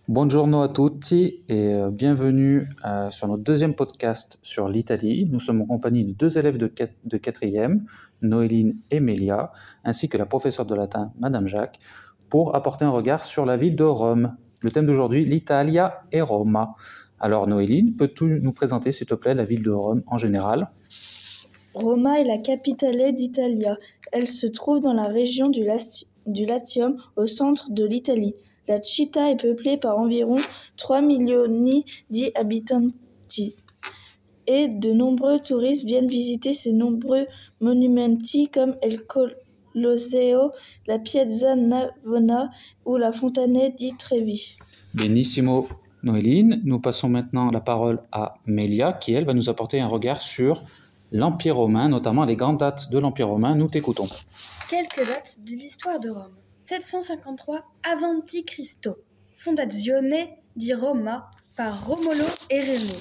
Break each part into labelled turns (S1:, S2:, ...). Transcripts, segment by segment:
S1: Buongiorno a tutti et bienvenue sur notre deuxième podcast sur l'Italie. Nous sommes en compagnie de deux élèves de quatrième, Noéline et Mélia, ainsi que la professeure de latin, Madame Jacques, pour apporter un regard sur la ville de Rome. Le thème d'aujourd'hui, l'Italia et Roma. Alors Noéline, peux-tu nous présenter s'il te plaît la ville de Rome en général?
S2: Roma est la capitale d'Italia. Elle se trouve dans la région du Latium, au centre de l'Italie. La città est peuplée par environ 3 milioni di abitanti. Et de nombreux touristes viennent visiter ces nombreux monumenti comme El Colosseo, la Piazza Navona ou la Fontana di Trevi.
S1: Benissimo Noéline. Nous passons maintenant la parole à Mélia qui, elle, va nous apporter un regard sur l'Empire romain, notamment les grandes dates de l'Empire romain. Nous t'écoutons.
S3: Quelques dates de l'histoire de Rome. 753 Avanti Cristo. Fondazione di Roma par Romolo e Remo.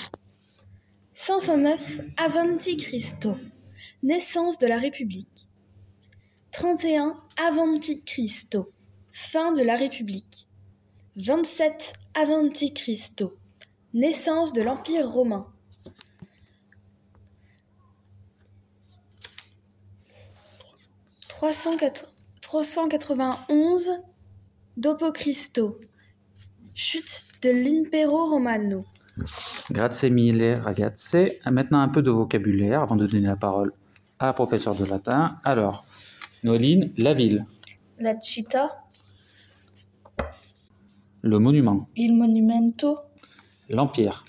S3: 509 Avanti Cristo. Naissance de la République. 31 Avanti Cristo. Fin de la République. 27 Avanti Cristo. Naissance de l'Empire romain. 391 Dopo Cristo. Chute de l'Impero Romano.
S1: Grazie mille ragazze. Maintenant un peu de vocabulaire avant de donner la parole à la professeure de latin. Alors, Noéline, la ville.
S2: La città,
S1: Le monument.
S2: il monumento,
S1: L'empire.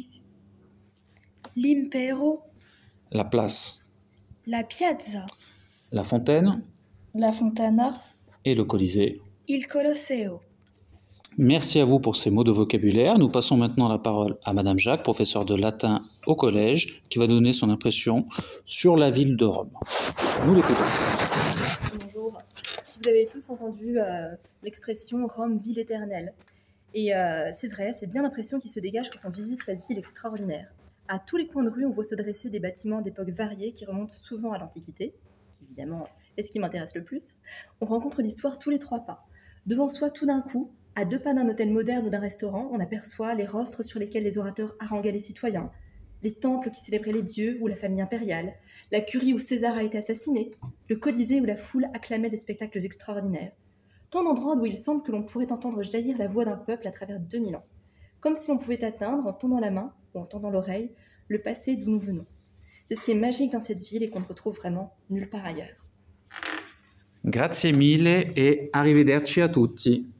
S3: L'impero.
S1: La place.
S3: La piazza.
S1: La fontaine
S2: la fontana.
S1: et le Colisée.
S3: Il Colosseo.
S1: Merci à vous pour ces mots de vocabulaire. Nous passons maintenant la parole à Madame Jacques, professeure de latin au collège, qui va donner son impression sur la ville de Rome. Nous l'écoutons.
S4: Bonjour. Vous avez tous entendu l'expression Rome, ville éternelle. Et c'est vrai, c'est bien l'impression qui se dégage quand on visite cette ville extraordinaire. À tous les coins de rue, on voit se dresser des bâtiments d'époques variées qui remontent souvent à l'Antiquité, ce qui évidemment est ce qui m'intéresse le plus. On rencontre l'histoire tous les 3 pas. Devant soi, tout d'un coup, à 2 pas d'un hôtel moderne ou d'un restaurant, on aperçoit les rostres sur lesquels les orateurs haranguaient les citoyens, les temples qui célébraient les dieux ou la famille impériale, la curie où César a été assassiné, le Colisée où la foule acclamait des spectacles extraordinaires. Tant d'endroits où il semble que l'on pourrait entendre jaillir la voix d'un peuple à travers 2000 ans. Comme si l'on pouvait atteindre, en tendant la main ou en tendant l'oreille, le passé d'où nous venons. C'est ce qui est magique dans cette ville et qu'on ne retrouve vraiment nulle part ailleurs.
S1: Grazie mille et arrivederci a tutti.